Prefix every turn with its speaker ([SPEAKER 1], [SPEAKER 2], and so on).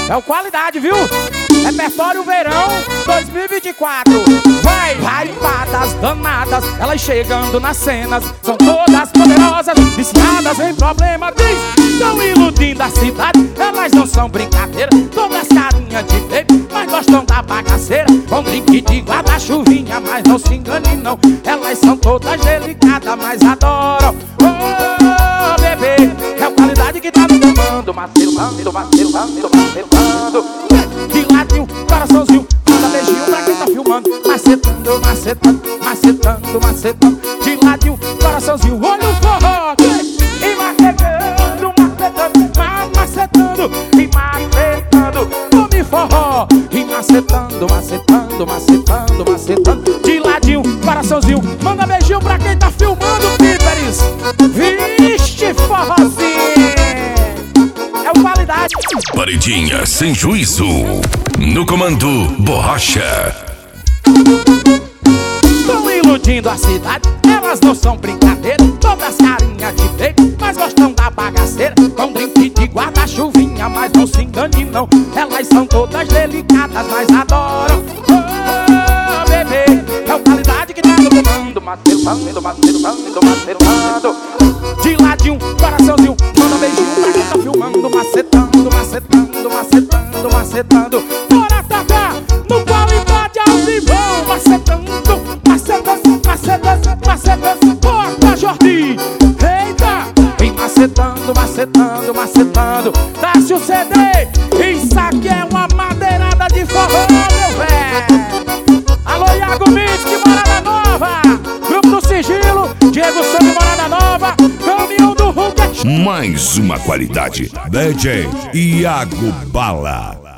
[SPEAKER 1] É o qualidade, viu? Repertório Verão 2024. Vai, patas danadas, elas chegando nas cenas. São todas poderosas, viciadas em problemas. Diz, tão iludindo a cidade. Elas não são brincadeira, todas carinha de baby, mas gostam da bagaceira. Com drink de guarda-chuvinha, mas não se engane não. Elas são todas delicadas, mas adoram. Oh, bebê, é a qualidade que tá no comando. Macetando, macetando, macetando. De ladinho, coraçãozinho, manda beijinho pra quem tá filmando. Macetando, macetando, macetando, macetando. De ladinho, coraçãozinho, olha o forró. E macetando, macetando, macetando. E macetando, come forró. E macetando, macetando, macetando, macetando. De ladinho, coraçãozinho, manda beijinho pra quem tá filmando, Píperes. Vixe, forrozinho. É o qualidade.
[SPEAKER 2] Paredinha sem juízo. No comando, Borracha.
[SPEAKER 1] Tão iludindo a cidade, elas não são brincadeira. Todas carinha de baby, mas gostam da bagaceira. Com drink de guarda-chuvinha, mas não se engane não. Elas são todas delicadas, mas adoram. Oh, bebê, é o qualidade que tá no comando. Macetando, macetando, macetando. De ladinho, coraçãozinho, manda beijinho pra quem tá filmando. Macetando, macetando, macetando, macetando. Bora tacar no qualidade ao vivo. Macetando, macetando, macetando, macetando. Bota, Jordi, eita. Vem macetando, macetando, macetando. Dá-se o CD, isso aqui é uma madeirada de forró, meu velho. Alô, Iago Mendes, de Morada Nova. Grupo do Sigilo, Diego Souza de Morada Nova. Caminhão do Hulk.
[SPEAKER 2] Mais uma qualidade. DJ Iago Bala.